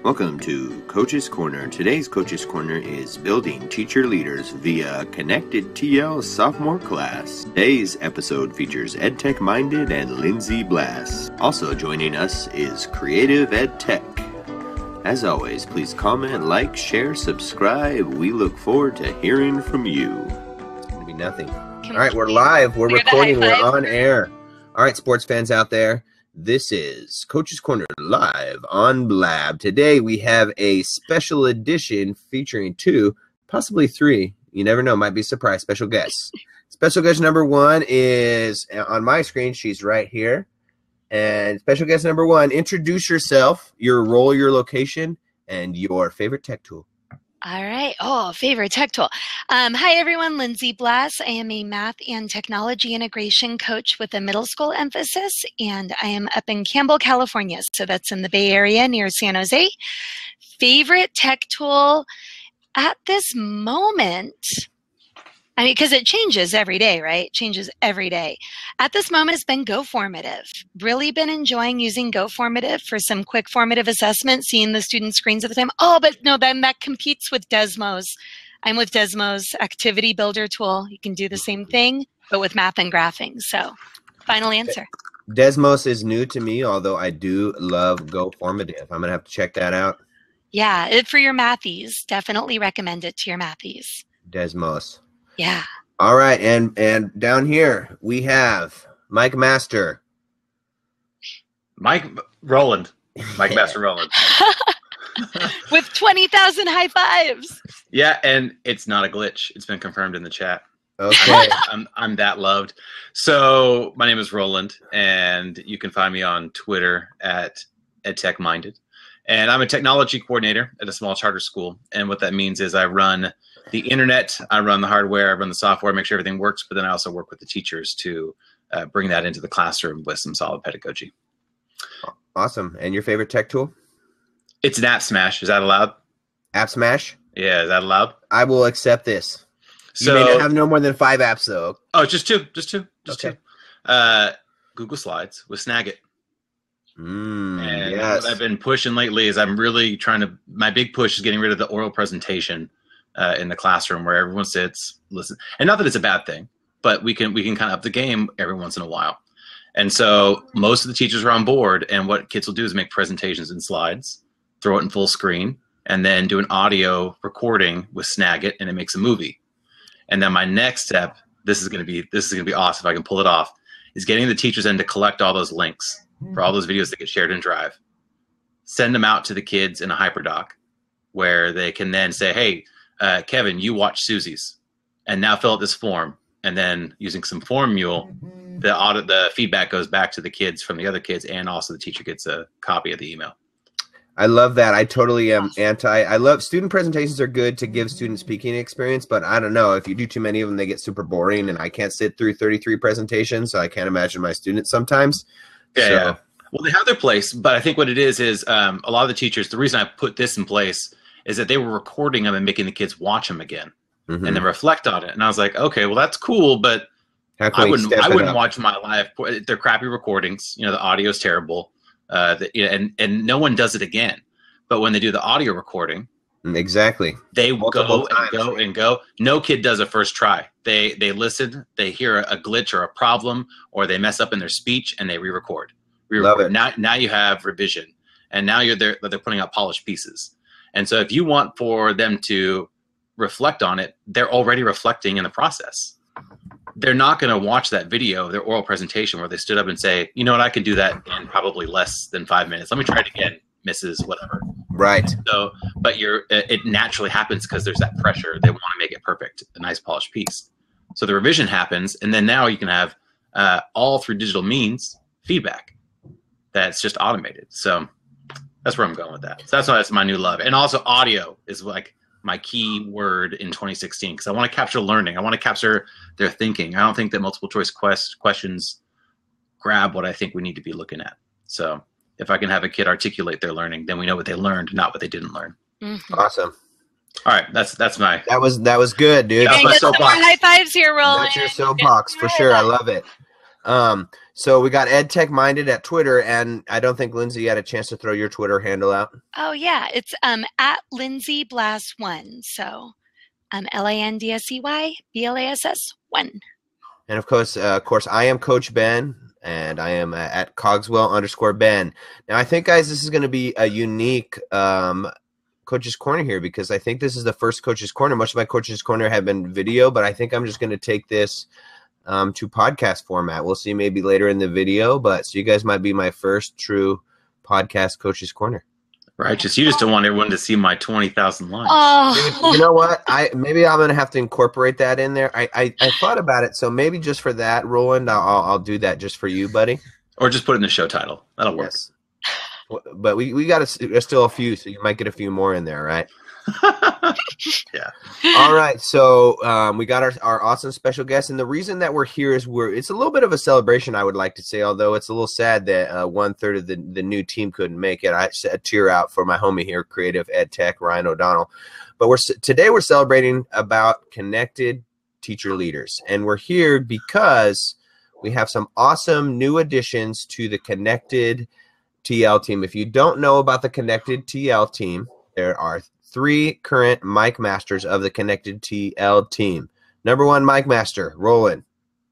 Welcome to Coach's Corner. Today's Coach's Corner is building teacher leaders via Connected TL sophomore class. Today's episode features EdTech Minded and Lindsay Blass. Also joining us is Creative EdTech. As always, please comment, like, share, subscribe. We look forward to hearing from you. It's going to be nothing. All right, we're live. We're recording. We're on air. All right, sports fans out there. This is Coach's Corner live on Blab. Today we have a special edition featuring two, possibly three. You never know, might be a surprise special guests. Special guest number one is on my screen. She's right here. And special guest number one, introduce yourself, your role, your location, and your favorite tech tool. All right. Oh, favorite tech tool. Hi, everyone. Lindsay Blass. I am a math and technology integration coach with a middle school emphasis, and I am up in Campbell, California. So that's in the Bay Area near San Jose. Favorite tech tool at this moment, I mean, because it changes every day, right? It changes every day. At this moment, it's been GoFormative. Really been enjoying using GoFormative for some quick formative assessment, seeing the student screens at the time. Oh, but no, then that competes with Desmos. I'm with Desmos Activity Builder tool. You can do the same thing, but with math and graphing. So, final answer. Desmos is new to me, although I do love GoFormative. I'm going to have to check that out. Yeah, for your mathies. Definitely recommend it to your mathies. Desmos. Yeah. All right, and down here we have Mike Master. Mike Roland. Mike Master Roland. With 20,000 high fives. Yeah, and it's not a glitch. It's been confirmed in the chat. Okay. I'm that loved. So my name is Roland, and you can find me on Twitter at EdTech Minded. And I'm a technology coordinator at a small charter school. And what that means is I run the internet, I run the hardware, I run the software, make sure everything works, but then I also work with the teachers to bring that into the classroom with some solid pedagogy. Awesome. And your favorite tech tool? It's an App Smash. Is that allowed? App Smash? Yeah, is that allowed? I will accept this. So, you may have no more than 5 apps, though. Oh, just two. Just okay. two. Google Slides with Snagit. And yes. what I've been pushing lately is I'm really trying to, my big push is getting rid of the oral presentation in the classroom where everyone sits, listen. And not that it's a bad thing, but we can kind of up the game every once in a while. And so most of the teachers are on board, and what kids will do is make presentations in slides, throw it in full screen, and then do an audio recording with Snagit, and it makes a movie. And then my next step, this is going to be awesome if I can pull it off, is getting the teachers in to collect all those links for all those videos that get shared in Drive, send them out to the kids in a hyperdoc where they can then say, hey, Kevin, you watch Susie's, and now fill out this form. And then using some form mule, the feedback goes back to the kids from the other kids, and also the teacher gets a copy of the email. I love that. I totally am I love student presentations are good to give students speaking experience, but I don't know, if you do too many of them, they get super boring, and I can't sit through 33 presentations, so I can't imagine my students sometimes. Yeah. Well, they have their place, but I think what it is a lot of the teachers, the reason I put this in place is that they were recording them and making the kids watch them again and then reflect on it. And I was like, okay, well, that's cool, but I wouldn't watch my live. They're crappy recordings. You know, the audio is terrible, and no one does it again. But when they do the audio recording, exactly, they go. No kid does a first try. They listen, they hear a glitch or a problem, or they mess up in their speech, and they re-record. Love it. Now you have revision, and now they're putting out polished pieces. And so if you want for them to reflect on it, they're already reflecting in the process. They're not going to watch that video, their oral presentation, where they stood up and say, you know what, I can do that in probably less than 5 minutes. Let me try it again, Mrs. Whatever. Right. So, but it naturally happens because there's that pressure. They want to make it perfect, a nice polished piece. So the revision happens, and then now you can have all through digital means feedback that's just automated. So that's where I'm going with that. So that's my new love. And also audio is like my key word in 2016, because I want to capture learning. I want to capture their thinking. I don't think that multiple choice questions grab what I think we need to be looking at. So if I can have a kid articulate their learning, then we know what they learned, not what they didn't learn. Mm-hmm. Awesome. All right, that's my. That was good, dude. That's my soapbox. High fives here, Roland. That's your soapbox for sure. I love it. So we got EdTech Minded at Twitter, and I don't think Lindsay had a chance to throw your Twitter handle out. Oh yeah, it's at Lindsay Blass 1. So LANDSEY BLASS 1. And of course, I am Coach Ben, and I am at Cogswell_Ben. Now, I think, guys, this is going to be a unique Coach's Corner here, because I think this is the first Coach's Corner. Much of my Coach's Corner have been video, but I think I'm just going to take this to podcast format. We'll see maybe later in the video, but so you guys might be my first true podcast Coach's Corner. Righteous. You just don't want everyone to see my 20,000 likes. Oh. You know what? Maybe I'm gonna have to incorporate that in there. I thought about it, so maybe just for that, Roland, I'll do that just for you, buddy. Or just put it in the show title. That'll work. Yes. But we got still a few, so you might get a few more in there, right? Yeah. All right, so we got our awesome special guest, and the reason that we're here is it's a little bit of a celebration, I would like to say, although it's a little sad that 1/3 of the new team couldn't make it. I set a tear out for my homie here, Creative Ed Tech, Ryan O'Donnell. But today we're celebrating about connected teacher leaders, and we're here because we have some awesome new additions to the Connected TL team. If you don't know about the Connected TL team, there are 3 current Mike Masters of the Connected TL team. Number 1 Mike Master, Roland,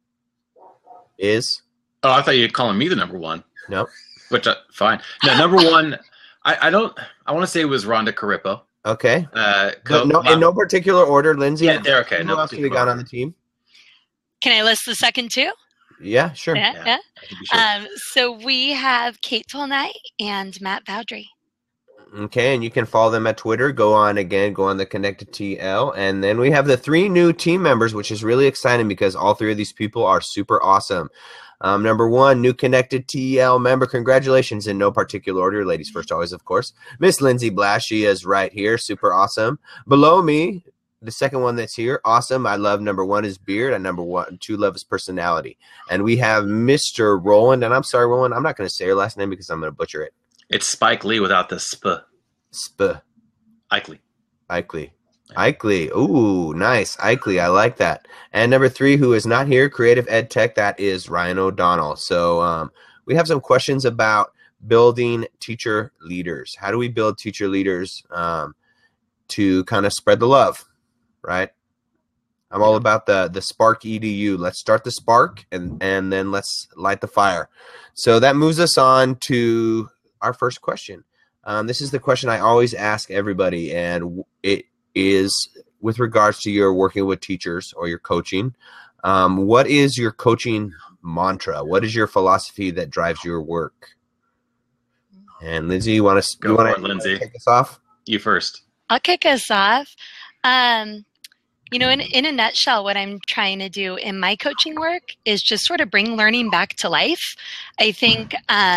is? Oh, I thought you were calling me the number 1. No. Which, fine. No, number 1, I want to say it was Rhonda Carippo. Okay. In no particular order, Lindsay. Yeah, they're okay. Who else have we got on the team? Can I list the second 2? Yeah, sure. Yeah. I think you should. So we have Kate Tolnight and Matt Vowdry. Okay, and you can follow them at Twitter. Go on the Connected TL. And then we have the 3 new team members, which is really exciting because all 3 of these people are super awesome. Number 1, new Connected TL member. Congratulations in no particular order. Ladies first always, of course. Miss Lindsay Blass, she is right here. Super awesome. Below me, the second one that's here, awesome. I love number 1 is beard, and number 2 love his personality. And we have Mr. Roland, and I'm sorry, Roland, I'm not going to say your last name because I'm going to butcher it. It's Spike Lee without the sp. Ikely. Ooh, nice. Ikely. I like that. And number 3, who is not here, Creative Ed Tech, that is Ryan O'Donnell. So we have some questions about building teacher leaders. How do we build teacher leaders to kind of spread the love, right? I'm all about the Spark EDU. Let's start the spark and then let's light the fire. So that moves us on to our first question. This is the question I always ask everybody, and it is with regards to your working with teachers or your coaching. What is your coaching mantra? What is your philosophy that drives your work? And Lindsay, you want to kick us off? You first. I'll kick us off. In a nutshell, what I'm trying to do in my coaching work is just sort of bring learning back to life. I think,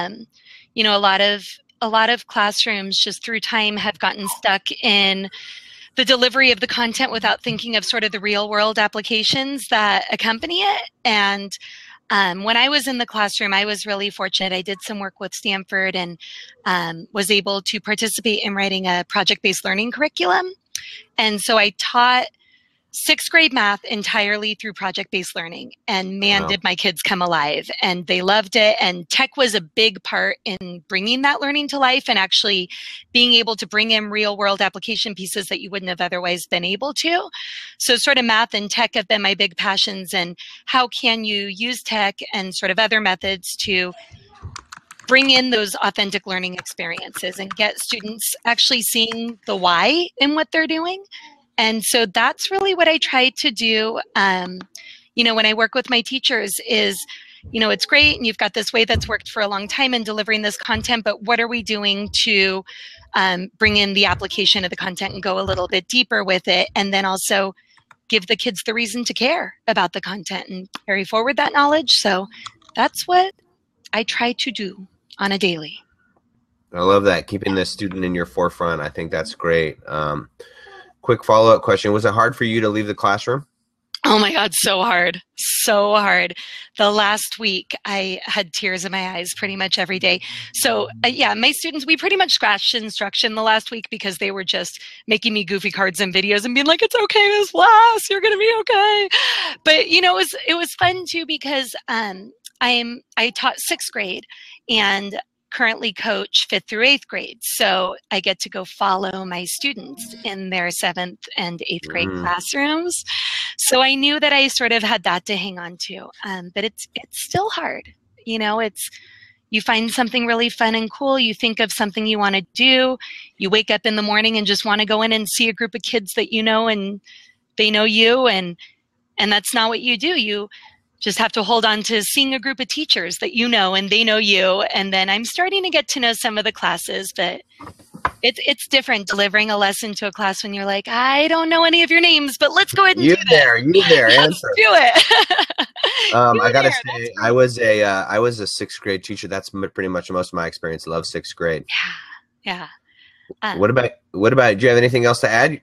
a lot of classrooms just through time have gotten stuck in the delivery of the content without thinking of sort of the real world applications that accompany it. And when I was in the classroom, I was really fortunate. I did some work with Stanford and was able to participate in writing a project-based learning curriculum. And so I taught 6th grade math entirely through project-based learning, and man, wow, did my kids come alive, and they loved it. And tech was a big part in bringing that learning to life and actually being able to bring in real-world application pieces that you wouldn't have otherwise been able to. So sort of math and tech have been my big passions, and how can you use tech and sort of other methods to bring in those authentic learning experiences and get students actually seeing the why in what they're doing. And so that's really what I try to do, when I work with my teachers is, it's great and you've got this way that's worked for a long time in delivering this content, but what are we doing to bring in the application of the content and go a little bit deeper with it, and then also give the kids the reason to care about the content and carry forward that knowledge. So that's what I try to do on a daily. I love that, keeping the student in your forefront. I think that's great. Quick follow-up question. Was it hard for you to leave the classroom? Oh my God, so hard. So hard. The last week, I had tears in my eyes pretty much every day. So my students, we pretty much scratched instruction the last week because they were just making me goofy cards and videos and being like, it's okay, Ms. Blass, you're going to be okay. But, it was fun too because I taught 6th grade and currently coach 5th through 8th grade. So I get to go follow my students in their 7th and 8th grade classrooms. So I knew that I sort of had that to hang on to. But it's still hard. You know, you find something really fun and cool. You think of something you want to do. You wake up in the morning and just want to go in and see a group of kids that you know and they know you. And that's not what you do. You just have to hold on to seeing a group of teachers that you know and they know you. And then I'm starting to get to know some of the classes, but it's different delivering a lesson to a class when you're like, I don't know any of your names, but let's go ahead and do this. You there, let's do it. I gotta say, I was a 6th grade teacher. That's pretty much most of my experience. Love 6th grade. Yeah. What about? Do you have anything else to add?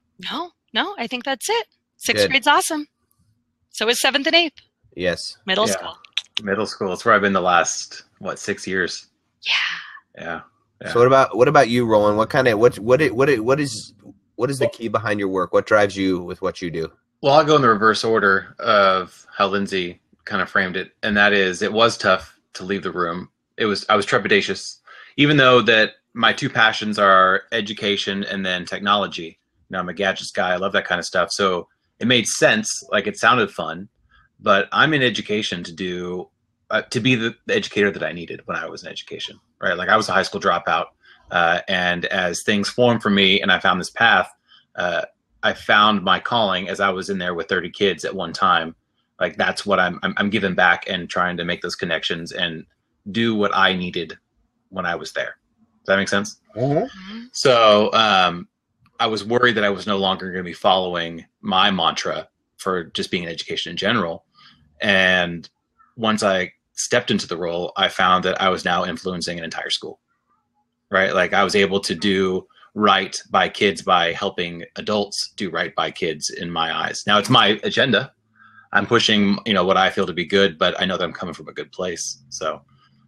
No, I think that's it. 6th grade's awesome. So is 7th and 8th. Yes. Middle school. Middle school. It's where I've been the last 6 years. Yeah. So what about you, Roland? What is the key behind your work? What drives you with what you do? Well, I'll go in the reverse order of how Lindsay kind of framed it, and that is, it was tough to leave the room. I was trepidatious, even though that my two passions are education and then technology. You know, I'm a gadgets guy. I love that kind of stuff. So it made sense. Like, it sounded fun. But I'm in education to be the educator that I needed when I was in education, right? Like, I was a high school dropout, and as things formed for me and I found this path, I found my calling as I was in there with 30 kids at one time. Like, that's what I'm giving back and trying to make those connections and do what I needed when I was there. Does that make sense? Mm-hmm. So I was worried that I was no longer going to be following my mantra for just being in education in general. And once I stepped into the role, I found that I was now influencing an entire school, right? Like, I was able to do right by kids by helping adults do right by kids in my eyes. Now, it's my agenda. I'm pushing, what I feel to be good, but I know that I'm coming from a good place. So,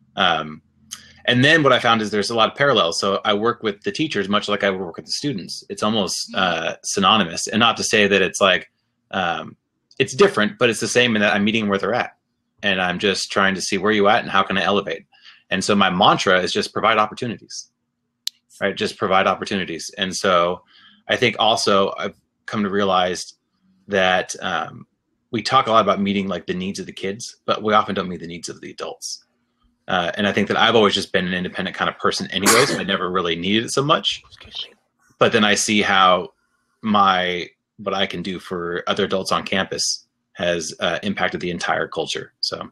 and then what I found is there's a lot of parallels. So I work with the teachers much like I would work with the students. It's almost synonymous, and not to say that it's like, it's different, but it's the same in that I'm meeting where they're at, and I'm just trying to see where you at and how can I elevate. And so my mantra is just provide opportunities, right? Just provide opportunities. And so I think also I've come to realize that we talk a lot about meeting like the needs of the kids, but we often don't meet the needs of the adults. And I think that I've always just been an independent kind of person anyways. I never really needed it so much, but then I see how what I can do for other adults on campus has impacted the entire culture. So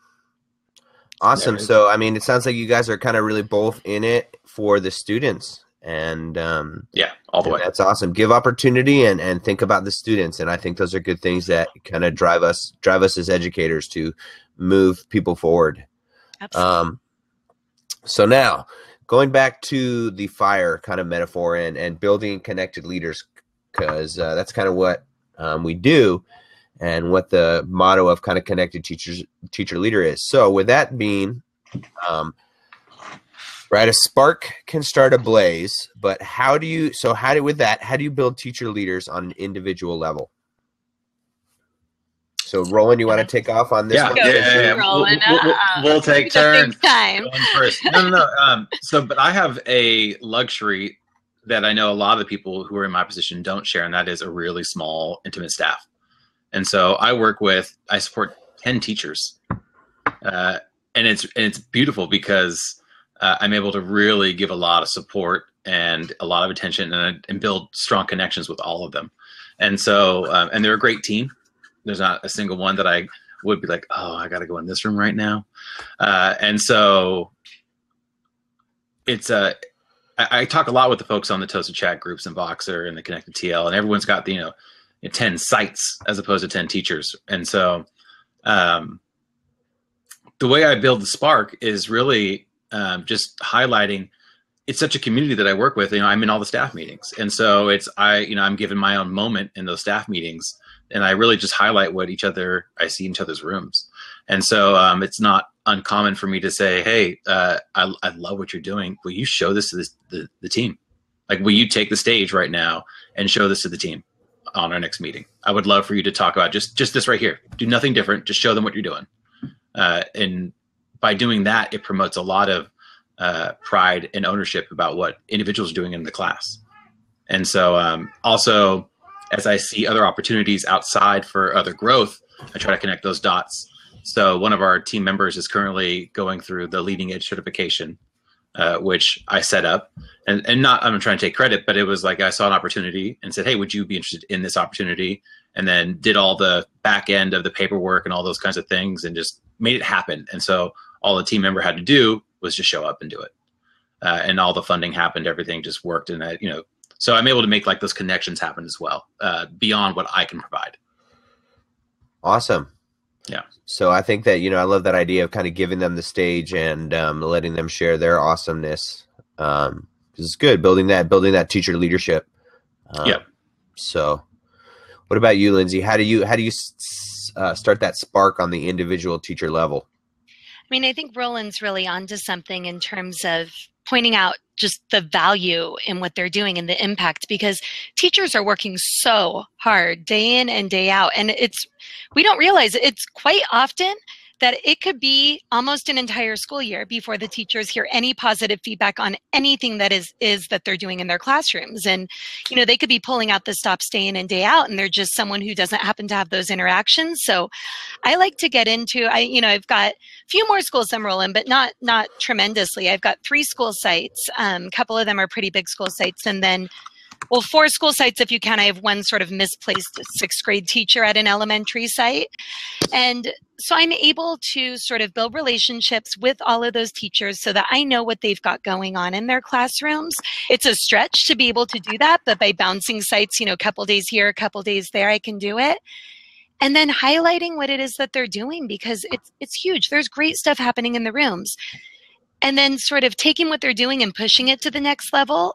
awesome. So, I mean, it sounds like you guys are kind of really both in it for the students, and all the way. That's awesome. Give opportunity and think about the students. And I think those are good things that kind of drive us as educators to move people forward. Absolutely. So now going back to the fire kind of metaphor and building connected leaders, because that's kind of what we do and what the motto of kind of connected teacher leader is. So with that being, right, a spark can start a blaze, but how do you build teacher leaders on an individual level? So Roland, you want to take off on this one? Yeah. Roland, we'll take turns. Time. First. No. But I have a luxury that I know a lot of the people who are in my position don't share, and that is a really small, intimate staff. And so I support 10 teachers, and it's beautiful because I'm able to really give a lot of support and a lot of attention and build strong connections with all of them. And so, and they're a great team. There's not a single one that I would be like, oh, I got to go in this room right now. And so it's I talk a lot with the folks on the Toasted Chat groups and Voxer and the Connected TL, and everyone's got 10 sites as opposed to 10 teachers. And so the way I build the Spark is really just highlighting it's such a community that I work with. I'm in all the staff meetings, and so I'm given my own moment in those staff meetings, and I really just highlight what I see in each other's rooms. And so it's not uncommon for me to say, hey, I love what you're doing. Will you show this to the team? Like, will you take the stage right now and show this to the team on our next meeting? I would love for you to talk about just this right here. Do nothing different. Just show them what you're doing. And by doing that, it promotes a lot of pride and ownership about what individuals are doing in the class. And so also, as I see other opportunities outside for other growth, I try to connect those dots. So one of our team members is currently going through the leading edge certification, which I set up. And not, I'm trying to take credit, but it was like I saw an opportunity and said, hey, would you be interested in this opportunity? And then did all the back end of the paperwork and all those kinds of things and just made it happen. And so all the team member had to do was just show up and do it. And all the funding happened, everything just worked. And so I'm able to make like those connections happen as well, beyond what I can provide. Awesome. Yeah. So I think that, I love that idea of kind of giving them the stage and letting them share their awesomeness. Because it's good building that teacher leadership. Yeah. So what about you, Lindsay? How do you start that spark on the individual teacher level? I mean, I think Roland's really onto something in terms of pointing out just the value in what they're doing and the impact, because teachers are working so hard day in and day out. And we don't realize it's quite often that it could be almost an entire school year before the teachers hear any positive feedback on anything that is that they're doing in their classrooms. And, they could be pulling out the stops day in and day out, and they're just someone who doesn't happen to have those interactions. So I like to get into, I've got a few more schools than Roland, but not tremendously. I've got 3 school sites. A couple of them are pretty big school sites. And then 4 school sites if you can. I have one sort of misplaced 6th grade teacher at an elementary site. And so I'm able to sort of build relationships with all of those teachers so that I know what they've got going on in their classrooms. It's a stretch to be able to do that, but by bouncing sites, a couple days here, a couple days there, I can do it. And then highlighting what it is that they're doing, because it's huge. There's great stuff happening in the rooms. And then sort of taking what they're doing and pushing it to the next level.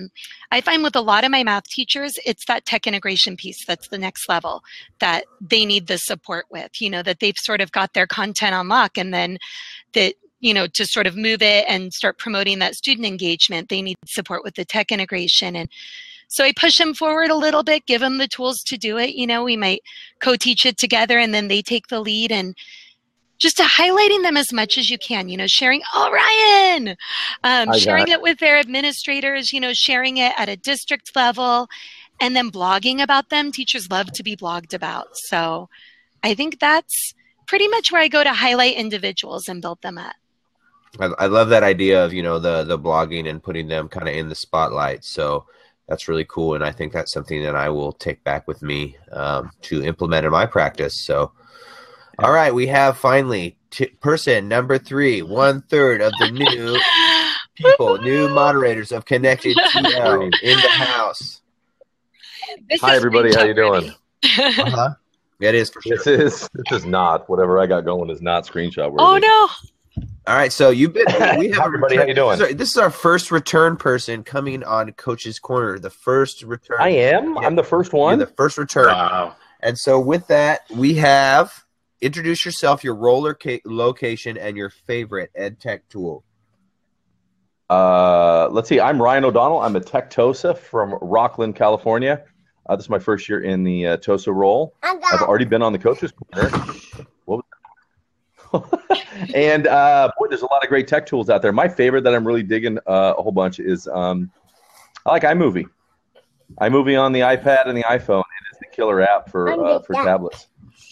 I find with a lot of my math teachers, it's that tech integration piece that's the next level that they need the support with, that they've sort of got their content on lock, and then that, to sort of move it and start promoting that student engagement, they need support with the tech integration. And so I push them forward a little bit, give them the tools to do it. We might co-teach it together, and then they take the lead, and just highlighting them as much as you can, sharing, Ryan, sharing it with their administrators, sharing it at a district level, and then blogging about them. Teachers love to be blogged about. So I think that's pretty much where I go to highlight individuals and build them up. I love that idea of, the blogging and putting them kind of in the spotlight. So that's really cool. And I think that's something that I will take back with me to implement in my practice. So all right, we have finally person number 3, 1/3 of the new people, new moderators of Connected TL in the house. Hi, everybody. How you doing? Uh-huh. It is for sure. This is not whatever I got going is not screenshot worthy. Oh no! All right, so we have everybody. How you doing? This is our first return person coming on Coach's Corner. The first return. I am. Yeah. I'm the first one. You're the first return. Wow! And so with that, we have. Introduce yourself, your role location, and your favorite ed tech tool. Let's see. I'm Ryan O'Donnell. I'm a tech TOSA from Rockland, California. This is my first year in the TOSA role. I've already been on the Coach's Corner. What was that? And boy, there's a lot of great tech tools out there. My favorite that I'm really digging a whole bunch is I like iMovie. iMovie on the iPad and the iPhone. It is the killer app for tablets.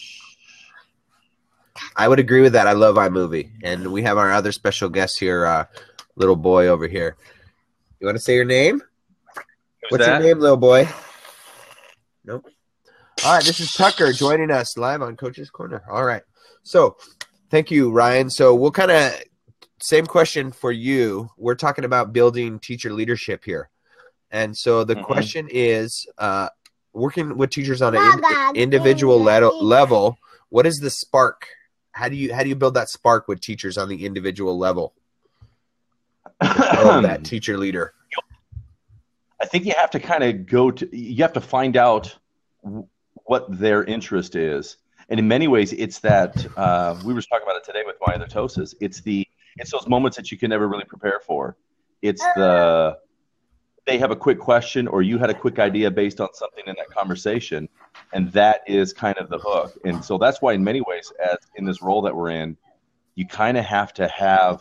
I would agree with that. I love iMovie. And we have our other special guest here, little boy over here. You want to say your name? What's your name, little boy? Nope. All right, this is Tucker joining us live on Coach's Corner. All right. So thank you, Ryan. So we'll kind of same question for you. We're talking about building teacher leadership here. And so the question is working with teachers on an individual level, what is the spark? How do you build that spark with teachers on the individual level? That teacher leader. I think you have to kind of you have to find out what their interest is. And in many ways, it's that we were talking about it today with my other TOSAs. It's those moments that you can never really prepare for. It's they have a quick question or you had a quick idea based on something in that conversation. And that is kind of the hook. And so that's why in many ways, as in this role that we're in, you kind of have to have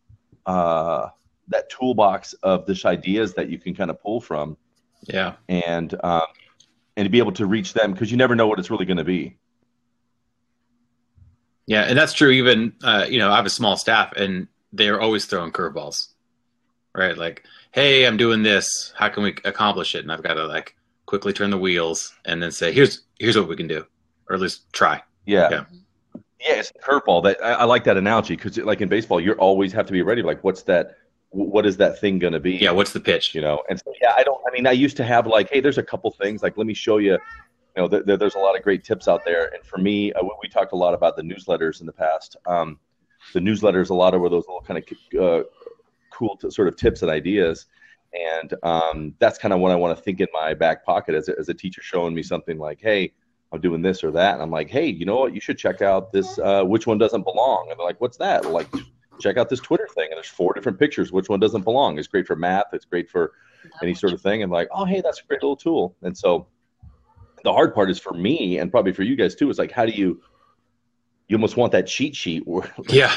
that toolbox of this ideas that you can kind of pull from. Yeah. And to be able to reach them, because you never know what it's really going to be. Yeah, and that's true. Even I have a small staff, and they're always throwing curveballs, right? Like, hey, I'm doing this. How can we accomplish it? And I've got to like quickly turn the wheels and then say, here's what we can do, or at least try. Yeah, it's a curveball. That I like that analogy, because like in baseball, you always have to be ready. Like, what is that thing going to be? Yeah, what's the pitch? And so, I used to have like, hey, there's a couple things, like, let me show you. There's a lot of great tips out there. And for me, we talked a lot about the newsletters in the past. The newsletters, a lot of were those little kind of cool sort of tips and ideas. And that's kind of what I want to think in my back pocket as a teacher showing me something like, hey, I'm doing this or that. And I'm like, hey, you know what? You should check out this, which one doesn't belong? And they're like, what's that? Like, check out this Twitter thing. And there's 4 different pictures. Which one doesn't belong? It's great for math. It's great for any sort of thing. And like, oh, hey, that's a great little tool. And so the hard part is for me, and probably for you guys too, is like, how do you almost want that cheat sheet of ideas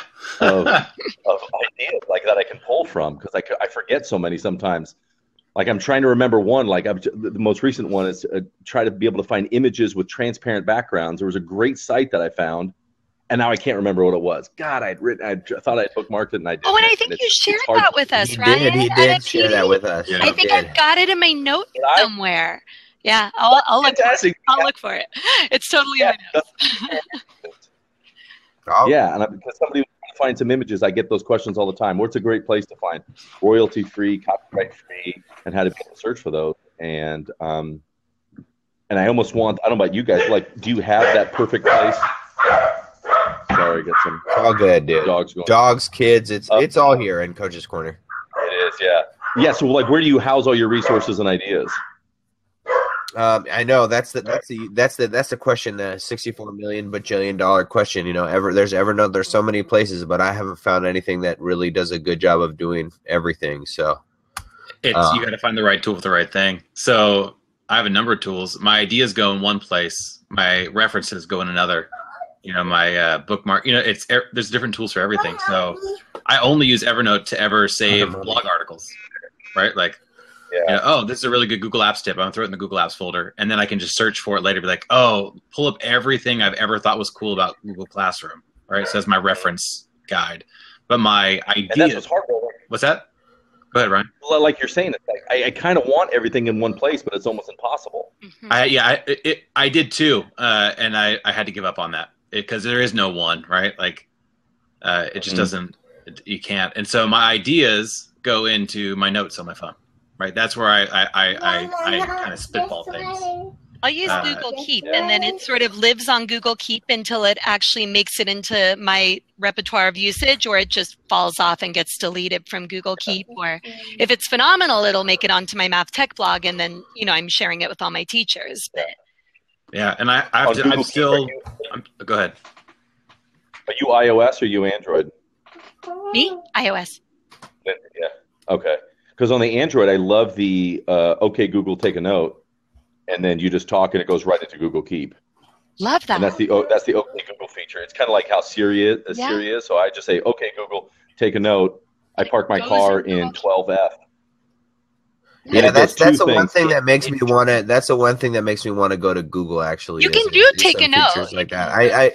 like that I can pull from, because I forget so many sometimes. Like, I'm trying to remember one. Like, the most recent one is try to be able to find images with transparent backgrounds. There was a great site that I found, and now I can't remember what it was. God, I thought I'd bookmarked it, and I didn't. Oh, and I think you shared that with us, right? He did share that with us. Yeah. I think I've got it in my notes somewhere. Yeah, I'll look for it. I'll look for it. It's totally in my notes. Yeah, and because somebody wants to find some images, I get those questions all the time. What's a great place to find royalty-free, copyright-free, and how to be able to search for those? And I almost want, I don't know about you guys, like, do you have that perfect place? Sorry, I got some. All good, dude. Dogs, kids, it's all here in Coach's Corner. It is, yeah. Yeah, so like, where do you house all your resources and ideas? I know that's the question, the $64 million bajillion question. There's Evernote. There's so many places, but I haven't found anything that really does a good job of doing everything. So you got to find the right tool for the right thing. So I have a number of tools. My ideas go in one place. My references go in another. My bookmark. There's different tools for everything. So I only use Evernote to ever save blog articles, right? Like. Yeah. This is a really good Google Apps tip. I'm going to throw it in the Google Apps folder. And then I can just search for it later. Be like, pull up everything I've ever thought was cool about Google Classroom. Right? So that's my reference guide. But my idea. What's that? Go ahead, Ryan. Well, like you're saying, it's like, I kind of want everything in one place, but it's almost impossible. Mm-hmm. I did too. And I had to give up on that because there is no one, right? Like, it just doesn't, you can't. And so my ideas go into my notes on my phone. Right, that's where I kind of spitball things. I'll use Google Keep, and then it sort of lives on Google Keep until it actually makes it into my repertoire of usage, or it just falls off and gets deleted from Google Keep. Or if it's phenomenal, it'll make it onto my math tech blog, and then I'm sharing it with all my teachers. But yeah, and I'm still. Go ahead. Are you iOS or you Android? Me, iOS. Yeah. Okay. Because on the Android, I love the OK Google take a note, and then you just talk and it goes right into Google Keep. Love that. And that's the OK Google feature. It's kind of like how Siri is. So I just say, OK Google, take a note. I park my car in 12F. Yeah, that's the one thing that makes me want to. That's the one thing that makes me want to go to Google. Actually, you can take a note like that.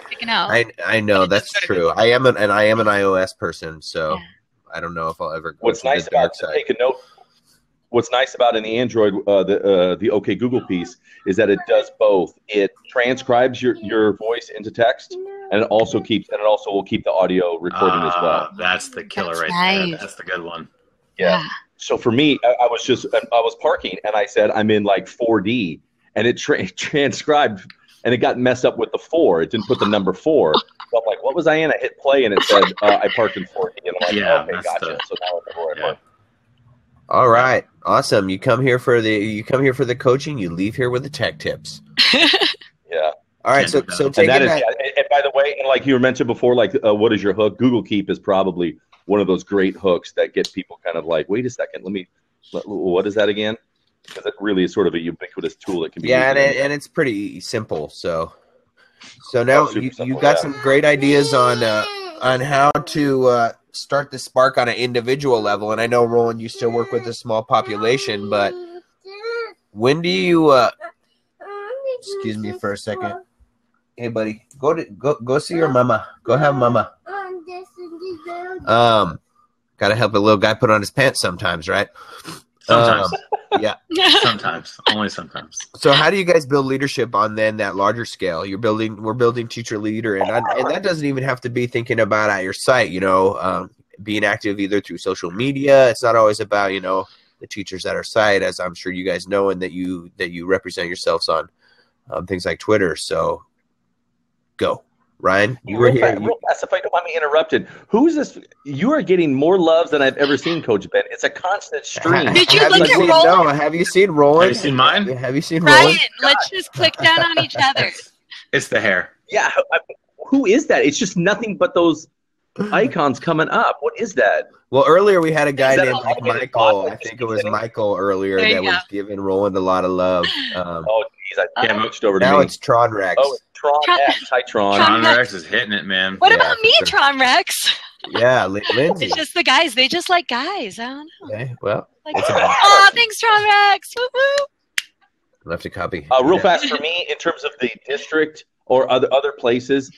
I know that's true. I am an iOS person, so. Yeah. I don't know if I'll ever go. What's nice about take a note? What's nice about in the Android, the OK Google piece is that it does both. It transcribes your voice into text, and it also will keep the audio recording as well. That's the killer there. That's the good one. Yeah. So for me, I was parking, and I said I'm in like 4D, and it transcribed, and it got messed up with the 4. It didn't put the number 4. So I'm like, what was I in? I hit play, and it said I parked in 4D. And I'm like, okay, gotcha. So now I know where I parked. All right, awesome. You come here for the coaching. You leave here with the tech tips. Yeah. All right, so take it back. And by the way, and like you mentioned before, like what is your hook? Google Keep is probably one of those great hooks that get people kind of like, wait a second, what is that again? Because it really is sort of a ubiquitous tool that can be. Yeah, and it's pretty simple. So now you got some great ideas on on how to start the spark on an individual level. And I know, Roland, you still work with a small population, but when do you excuse me for a second. Hey, buddy, go see your mama. Go have mama. Gotta help a little guy put on his pants sometimes, right? Sometimes. Yeah. Sometimes. Only sometimes. So how do you guys build leadership on then that larger scale? We're building teacher leader, and that doesn't even have to be thinking about at your site, being active either through social media. It's not always about, the teachers at our site, as I'm sure you guys know, and that you represent yourselves on things like Twitter. So go. Ryan, you were here. Real fast, if I don't mind me interrupted. Who's this? You are getting more loves than I've ever seen, Coach Ben. It's a constant stream. Did you look at Roland? No, have you seen Roland? Have you seen mine? Have you seen Ryan, Roland? let's just click down on each other. It's the hair. Yeah. Who is that? It's just nothing but those icons coming up. What is that? Well, earlier we had a guy Is that named an automated Michael. bot? I think it was Michael earlier There you that was go. giving Roland a lot of love. Oh, geez. I switched over to Now me. it's Tron Rex. Oh, it's Tron X. Hi, Tron. Tron Rex is hitting it, man. What Yeah, about for me, sure. Tron Rex? Yeah, Lindsay. It's just the guys. They just like guys. I don't know. Okay, well, Like, it's a oh, thanks, Tron Rex. Woo woo. left a copy. Real Yeah. fast for me, in terms of the district or other places,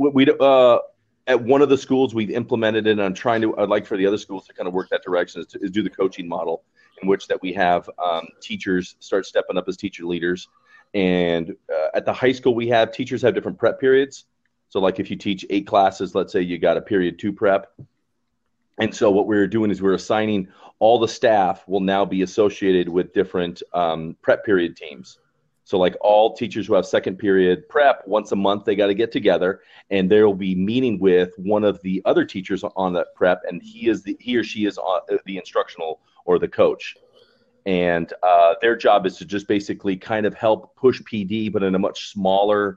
at one of the schools we've implemented it, and I'd like for the other schools to kind of work that direction, is do the coaching model, in which that we have teachers start stepping up as teacher leaders. And at the high school teachers have different prep periods. So like if you teach 8 classes, let's say you got a period 2 prep. And so what we're doing is we're assigning all the staff will now be associated with different prep period teams. So like all teachers who have second period prep, once a month, they got to get together, and they'll be meeting with one of the other teachers on that prep. And he or she is the instructional or the coach. And their job is to just basically kind of help push PD, but in a much smaller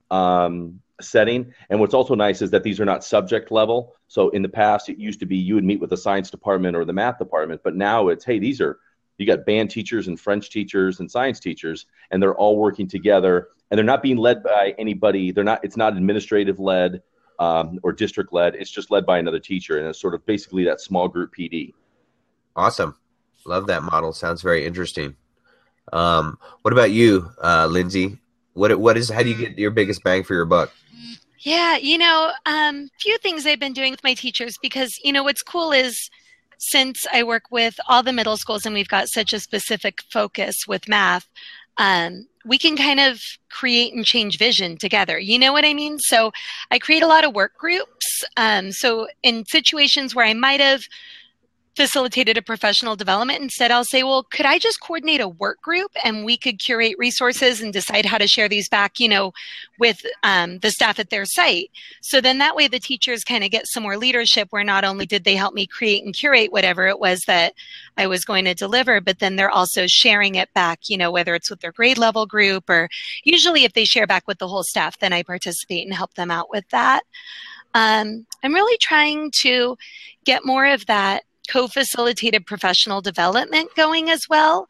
setting. And what's also nice is that these are not subject level. So in the past, it used to be you would meet with the science department or the math department, but now it's, hey, you got band teachers and French teachers and science teachers, and they're all working together, and they're not being led by anybody. It's not administrative led or district led. It's just led by another teacher. And it's sort of basically that small group PD. Awesome. Love that model. Sounds very interesting. What about you, Lindsay? How do you get your biggest bang for your buck? Yeah, few things I've been doing with my teachers, because, what's cool is, since I work with all the middle schools and we've got such a specific focus with math, we can kind of create and change vision together. You know what I mean? So I create a lot of work groups. So in situations where I might have facilitated a professional development, instead I'll say, well, could I just coordinate a work group and we could curate resources and decide how to share these back, with the staff at their site. So then that way the teachers kind of get some more leadership, where not only did they help me create and curate whatever it was that I was going to deliver, but then they're also sharing it back, whether it's with their grade level group, or usually if they share back with the whole staff, then I participate and help them out with that. I'm really trying to get more of that co-facilitated professional development going as well,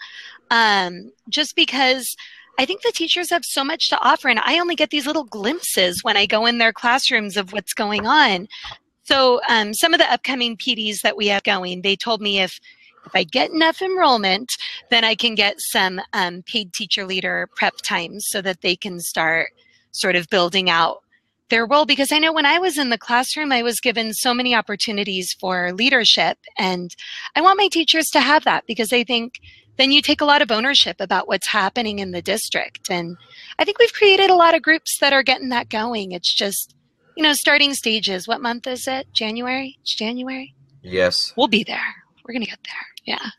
just because I think the teachers have so much to offer, and I only get these little glimpses when I go in their classrooms of what's going on. So some of the upcoming PDs that we have going, they told me if I get enough enrollment, then I can get some paid teacher leader prep times so that they can start sort of building out their role. Because I know when I was in the classroom, I was given so many opportunities for leadership, and I want my teachers to have that, because I think then you take a lot of ownership about what's happening in the district. And I think we've created a lot of groups that are getting that going. It's just, starting stages. What month is it? January? It's January? Yes. We'll be there. We're going to get there. Yeah.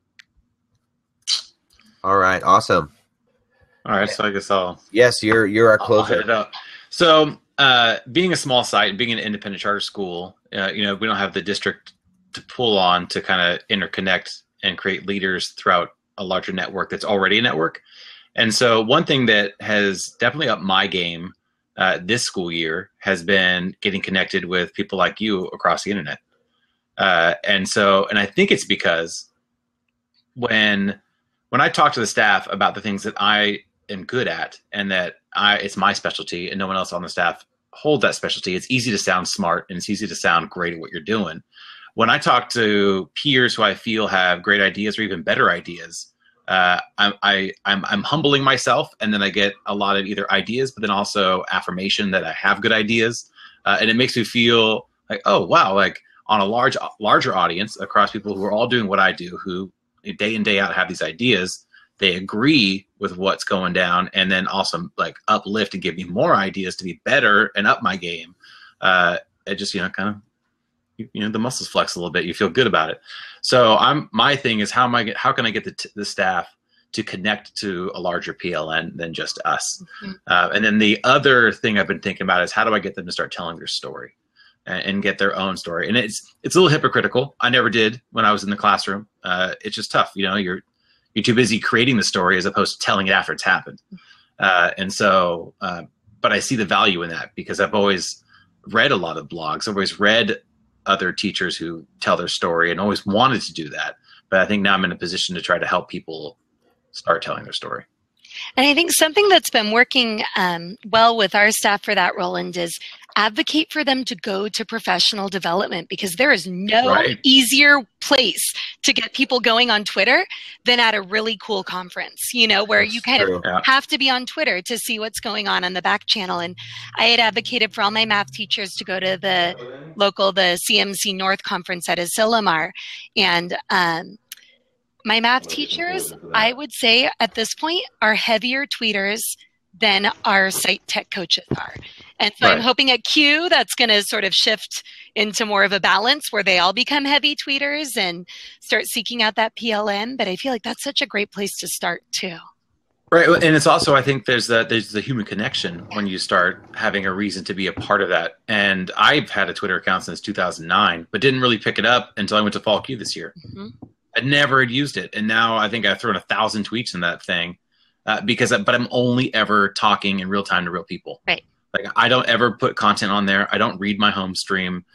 All right. Awesome. All right, so I guess Yes, you're our I'll head closer. it up. So being a small site and being an independent charter school, we don't have the district to pull on to kind of interconnect and create leaders throughout a larger network that's already a network. And so one thing that has definitely upped my game this school year has been getting connected with people like you across the internet. And I think it's because when I talk to the staff about the things that I am good at and that it's my specialty and no one else on the staff hold that specialty. It's easy to sound smart and it's easy to sound great at what you're doing. When I talk to peers who I feel have great ideas or even better ideas, I'm humbling myself, and then I get a lot of either ideas, but then also affirmation that I have good ideas, and it makes me feel like, oh wow, like on a larger audience across people who are all doing what I do, who day in day out have these ideas, they agree with what's going down, and then also like uplift and give me more ideas to be better and up my game. It just kind of. The muscles flex a little bit. You feel good about it. So my thing is how can I get the staff to connect to a larger PLN than just us? And then the other thing I've been thinking about is how do I get them to start telling their story and get their own story? And it's a little hypocritical. I never did when I was in the classroom. It's just tough. You're too busy creating the story as opposed to telling it after it's happened. But I see the value in that because I've always read a lot of blogs. I've always read other teachers who tell their story and always wanted to do that. But I think now I'm in a position to try to help people start telling their story. And I think something that's been working well with our staff for that, Roland, is advocate for them to go to professional development, because there is no easier place to get people going on Twitter than at a really cool conference, where you kind of have to be on Twitter to see what's going on the back channel. And I had advocated for all my math teachers to go to the CMC North conference at Asilomar. And my math teachers, I would say at this point, are heavier tweeters than our site tech coaches are. And so I'm hoping at Q that's going to sort of shift into more of a balance where they all become heavy tweeters and start seeking out that PLN. But I feel like that's such a great place to start too. Right. And it's also, I think there's the human connection when you start having a reason to be a part of that. And I've had a Twitter account since 2009, but didn't really pick it up until I went to Fall Q this year. I never had used it. And now I think I've thrown 1,000 tweets in that thing but I'm only ever talking in real time to real people. Right. Like I don't ever put content on there. I don't read my home stream.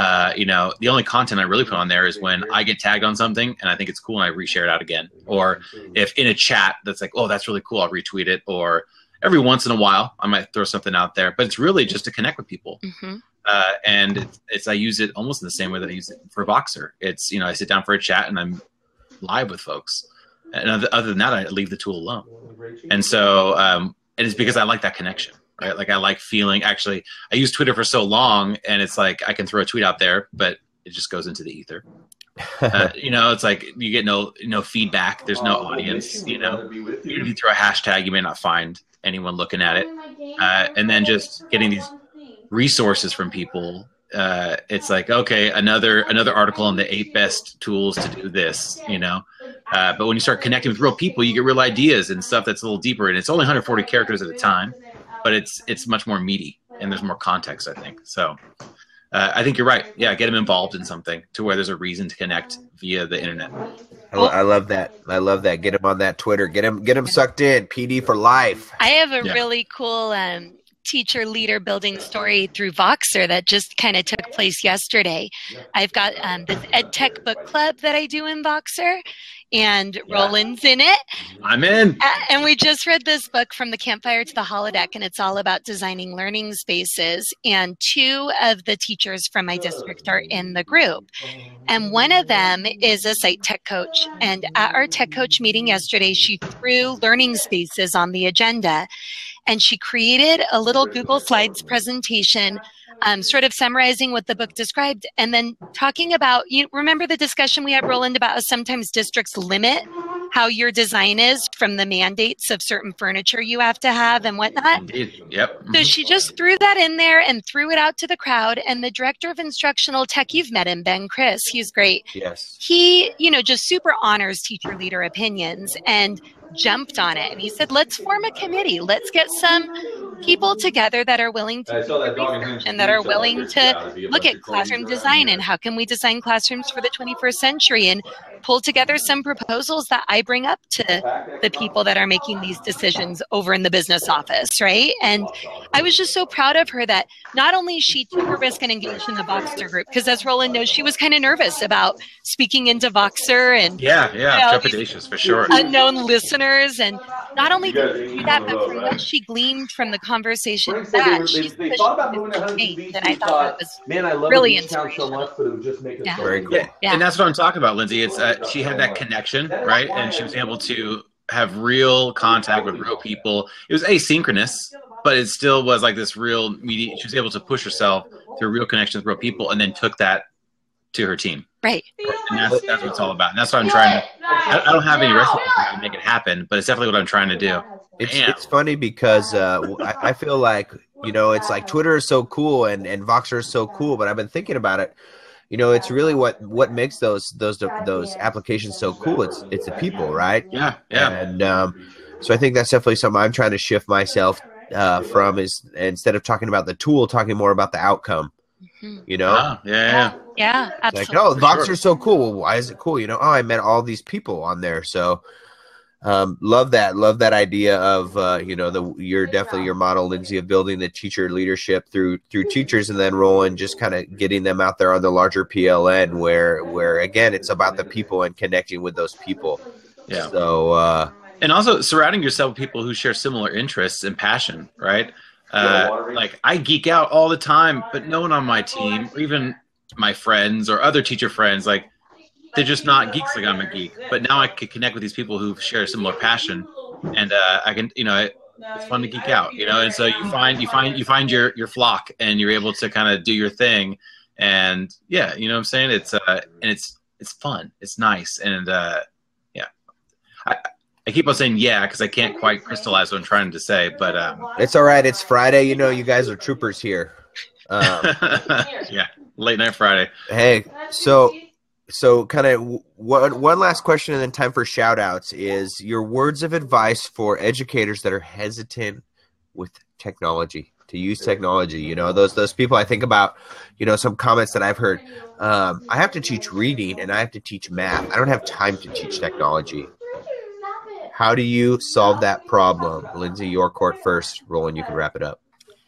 The only content I really put on there is when I get tagged on something and I think it's cool and I reshare it out again. Or if in a chat that's like, oh, that's really cool, I'll retweet it. Or every once in a while I might throw something out there. But it's really just to connect with people. And I use it almost in the same way that I use it for Voxer. It's, I sit down for a chat and I'm live with folks. And other than that, I leave the tool alone. And so it is because I like that connection, right? Like I like feeling, actually, I use Twitter for so long and it's like I can throw a tweet out there, but it just goes into the ether. It's like you get no feedback. There's no audience, If you throw a hashtag, you may not find anyone looking at it. And then just getting these resources from people. It's like, okay, another article on the 8 best tools to do this, but when you start connecting with real people, you get real ideas and stuff that's a little deeper. And it's only 140 characters at a time, but it's much more meaty and there's more context, I think. So I think you're right. Yeah, get them involved in something to where there's a reason to connect via the internet. I love that. I love that. Get them on that Twitter. Get them sucked in. PD for life. I have a really cool teacher leader building story through Voxer that just kind of took place yesterday. I've got this EdTech book club that I do in Voxer, and Roland's in it. I'm in. And we just read this book, From the Campfire to the Holodeck, and it's all about designing learning spaces. And 2 of the teachers from my district are in the group. And one of them is a site tech coach. And at our tech coach meeting yesterday, she threw learning spaces on the agenda. And she created a little Google Slides presentation, sort of summarizing what the book described, and then talking about, you remember the discussion we had, Roland, about how sometimes districts limit how your design is from the mandates of certain furniture you have to have and whatnot? Indeed. Yep. So she just threw that in there and threw it out to the crowd. And the director of instructional tech, you've met him, Ben Chris, he's great. Yes. He, just super honors teacher leader opinions and jumped on it. And he said, let's form a committee. Let's get some people together that are willing to do research and that are willing to look at classroom design and how can we design classrooms for the 21st century, and pull together some proposals that I bring up to the people that are making these decisions over in the business office, right? And I was just so proud of her that not only she took a risk and engaged in the Voxer group, because as Roland knows, she was kind of nervous about speaking into Voxer and trepidatious for sure. Unknown listeners, and not only did she do that, but from what she gleaned from the conversation that she's pushing this change, and I thought that was really inspirational. Very cool. Yeah. And that's what I'm talking about, Lindsay. It's she had that connection, right? And she was able to have real contact with real people. It was asynchronous, but it still was like this real media. She was able to push herself through real connections with real people, and then took that to her team. Right. And that's what it's all about. And that's what I'm trying to. I don't have any recipes to make it happen, but it's definitely what I'm trying to do. It's funny because I feel like, you know, it's like Twitter is so cool and Voxer is so cool, but I've been thinking about it. You know, it's really what makes those applications so cool. It's the people, right? Yeah. And so I think that's definitely something I'm trying to shift myself from, is instead of talking about the tool, talking more about the outcome. You know? Yeah, absolutely. Like, oh, Voxer's so cool. Well, why is it cool? You know, oh, I met all these people on there. So love that idea of you know, you're definitely your model, Lindsay, of building the teacher leadership through teachers, and then rolling, just kind of getting them out there on the larger PLN where again, it's about the people and connecting with those people. Yeah. So and also surrounding yourself with people who share similar interests and passion, right? Like I geek out all the time, but no one on my team, or even my friends or other teacher friends, like they're just not geeks like I'm a geek. But now I can connect with these people who share a similar passion, and I can, you know, it's fun to geek out, you know. And so you find your flock, and you're able to kind of do your thing, and yeah, you know what I'm saying. It's and it's fun, it's nice, and yeah. I keep on saying yeah because I can't quite crystallize what I'm trying to say, but it's all right. It's Friday. You know, you guys are troopers here. Yeah, late night Friday. Hey, so kind of one last question and then time for shout outs is your words of advice for educators that are hesitant with technology, to use technology. You know, those people, I think about, you know, some comments that I've heard. I have to teach reading and I have to teach math. I don't have time to teach technology. How do you solve that problem? Lindsay, your court first. Roland, you can wrap it up.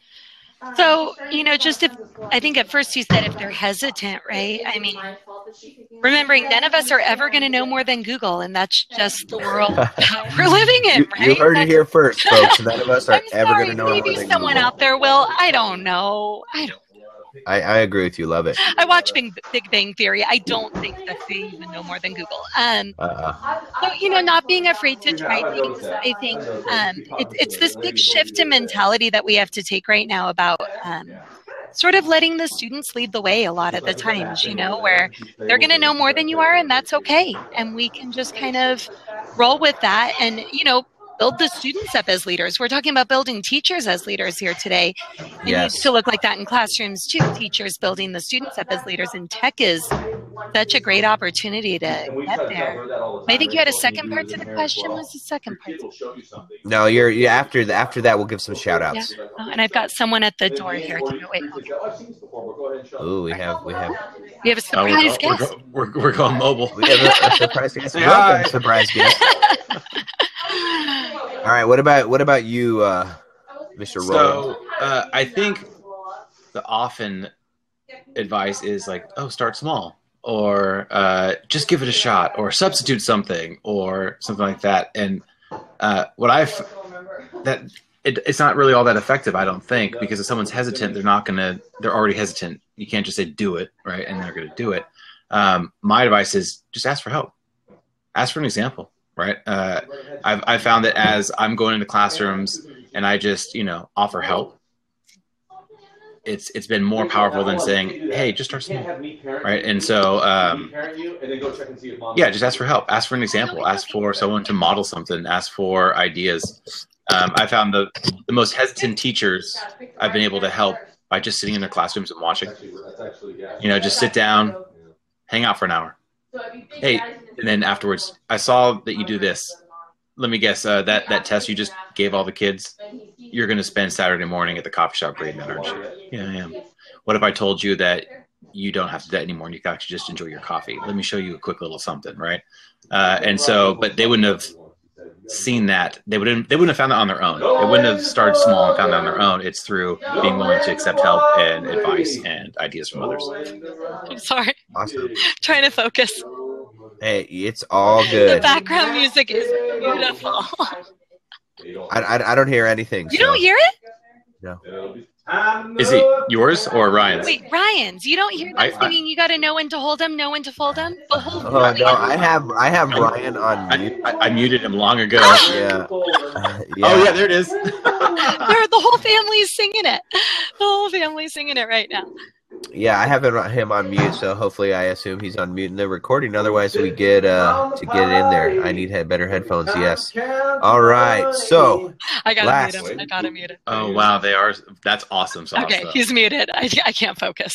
So, you know, just if, I think at first you said if they're hesitant, right? I mean, remembering none of us are ever going to know more than Google, and that's just the world we're living in, right? You heard it here first, folks. None of us are ever going to know more than Google. Maybe someone out there will. I don't know. I agree with you. Love it. I watch Big Bang Theory. I don't think that they even know more than Google. So, you know, not being afraid to try things. I think it's this big shift in mentality that we have to take right now about sort of letting the students lead the way a lot of the times, you know, where they're going to know more than you are, and that's okay. And we can just kind of roll with that and, you know, build the students up as leaders. We're talking about building teachers as leaders here today. It needs to look like that in classrooms too. Teachers building the students up as leaders, and tech is such a great opportunity to get there. I think you had a second part to the question. What's the second part? No, you're after that. We'll give some shout outs. Yeah. Oh, and I've got someone at the door here. Wait. Ooh, we have a surprise guest. We're going mobile. We have a surprise guest. Welcome, surprise guest. All right, what about you, Mr. Roland? So I think the often advice is like, oh, start small, or just give it a shot, or substitute something, or something like that. And it's not really all that effective, I don't think, because if someone's hesitant, they're already hesitant. You can't just say do it, right, and they're going to do it. My advice is just ask for help. Ask for an example. Right. I've found that as I'm going into classrooms and I just, you know, offer help, it's been more powerful than saying, hey, just start small. Right. And so, yeah, just ask for help. Ask for an example. Ask for someone to model something. Ask for ideas. I found the most hesitant teachers I've been able to help by just sitting in their classrooms and watching. You know, just sit down, hang out for an hour. Hey, and then afterwards, I saw that you do this. Let me guess, that test you just gave all the kids, you're going to spend Saturday morning at the coffee shop grading that, aren't you? Yeah, I am. What if I told you that you don't have to do that anymore and you can actually just enjoy your coffee? Let me show you a quick little something, right? And so, but they wouldn't have seen that. They wouldn't have found that on their own. They wouldn't have started small and found that on their own. It's through being willing to accept help and advice and ideas from others. I'm sorry. Awesome. Trying to focus. Hey, it's all good. The background music is beautiful. I don't hear anything. You don't hear it? No. Is it yours or Ryan's? Wait, Ryan's. You don't hear that singing? You got to know when to hold him, know when to fold him. Oh no, I have Ryan on mute. I muted him long ago. Yeah. Oh yeah, there it is. The whole family's singing it. The whole family's singing it right now. Yeah, I have him on mute, so hopefully I assume he's on mute in the recording. Otherwise, we get to get it in there. I need better headphones. Yes. All right. So I got to mute him. I got to mute him. Oh wow, they are. That's awesome sauce. Okay, though. he's muted. I can't focus.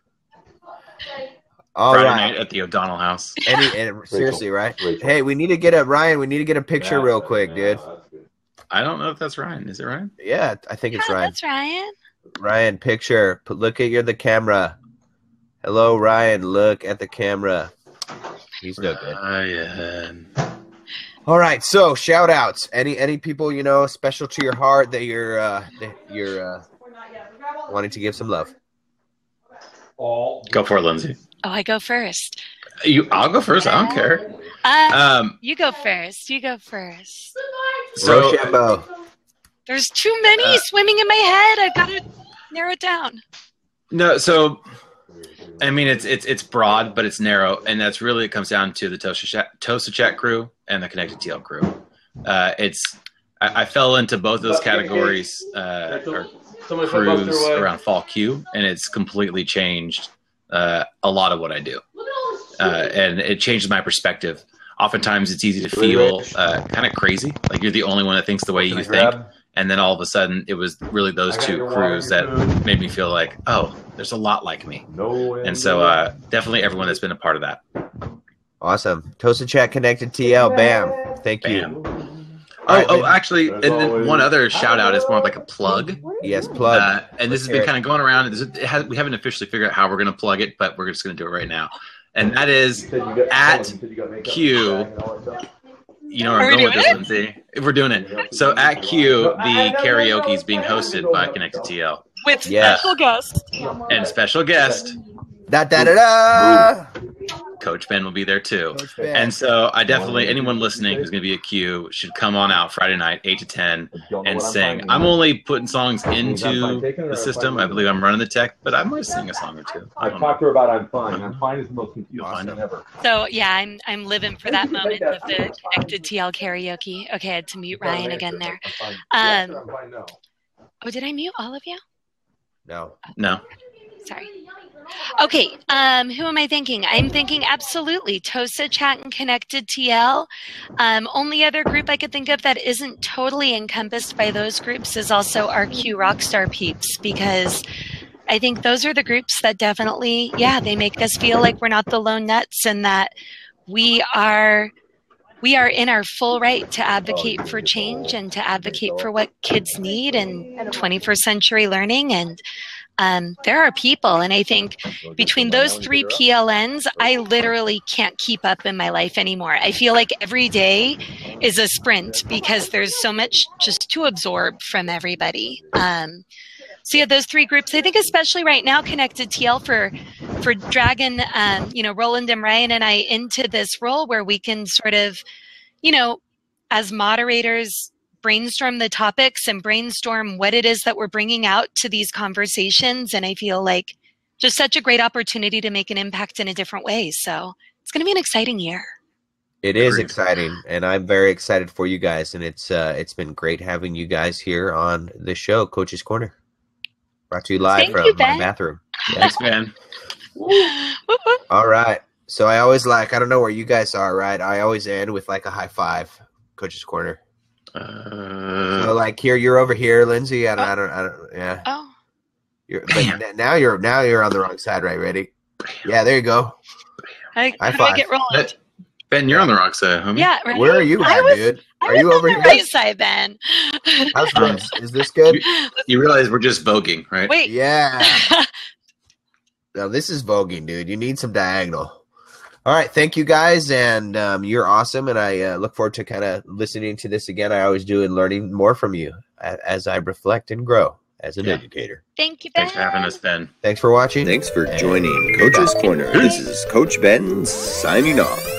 All Friday right. night at the O'Donnell house. Seriously, right? Hey, we need to get Ryan. We need to get a picture real quick, dude. I don't know if that's Ryan. Is it Ryan? Yeah, I think it's Ryan. That's Ryan. Ryan, picture. Look at the camera. Hello, Ryan. Look at the camera. He's no good. Ryan. All right. So, shout outs. Any people special to your heart that you're wanting to give some love? Go for it, Lindsay. Oh, I go first. I'll go first. I don't care. You go first. You go first. So Rochambeau. There's too many swimming in my head. I've got to narrow it down. no, so I mean it's broad, but it's narrow, and that's really it comes down to the Tosa Chat crew and the Connected TL crew. I fell into both of those categories or crews around Fall Q, and it's completely changed a lot of what I do, and it changes my perspective. Oftentimes, it's easy to feel kind of crazy, like you're the only one that thinks the way you think. And then all of a sudden, it was really those two crews that made me feel like, oh, there's a lot like me. And so definitely everyone that's been a part of that. Awesome. Tosa Chat Connected TL. Bam. Thank you. Actually, and then one other shout out is more like a plug. Yes, plug. And this has been kind of going around. We haven't officially figured out how we're going to plug it, but we're just going to do it right now. And that is at Q. You know where I'm going with this, Lindsay. We're doing it. So at Q, the karaoke is being hosted by Connected TL. With special guest. And special guest. Coach Ben will be there too. And so I definitely, anyone listening who's going to be at Q should come on out Friday night, 8 to 10, and sing. I'm only putting songs into the system. I believe I'm running the tech, but I might sing a song or two. I've talked to her about I'm Fine. I'm Fine is the most confusing song ever. So yeah, I'm living for that moment of the Connected TL karaoke. Okay, I had to mute Ryan again there. Oh, did I mute all of you? No. Sorry. Okay, who am I thinking? I'm thinking absolutely Tosa Chat and Connected TL. Only other group I could think of that isn't totally encompassed by those groups is also our Q Rockstar peeps, because I think those are the groups that definitely, they make us feel like we're not the lone nuts, and that we are in our full right to advocate for change and to advocate for what kids need in 21st century learning. And there are people, and I think between those 3 PLNs, I literally can't keep up in my life anymore. I feel like every day is a sprint because there's so much just to absorb from everybody. So yeah, those 3 groups, I think especially right now, Connected TL for Dragon, Roland and Ryan and I into this role where we can sort of, as moderators, brainstorm the topics and brainstorm what it is that we're bringing out to these conversations. And I feel like just such a great opportunity to make an impact in a different way. So it's going to be an exciting year. It is exciting, and I'm very excited for you guys. And it's been great having you guys here on the show, Coach's Corner, brought to you live from my bathroom. Thanks, man. All right. So I always I don't know where you guys are, right? I always end with like a high five, Coach's Corner. So like here, you're over here, Lindsay. I don't. Yeah. Oh. Now you're on the wrong side, right? Ready? Yeah, there you go. How do I get rolling? Ben, you're on the wrong side, homie. Yeah. Right. Where are you at, dude? Are you over here? On the right side, Ben. How's this? Is this good? You realize we're just voguing, right? Wait. Yeah. No, this is voguing, dude. You need some diagonal. All right, thank you guys, and you're awesome, and I look forward to kind of listening to this again. I always do, and learning more from you as I reflect and grow as an educator. Thank you, Ben. Thanks for having us, Ben. Thanks for watching. Thanks for joining Coach's Corner. This is Coach Ben signing off.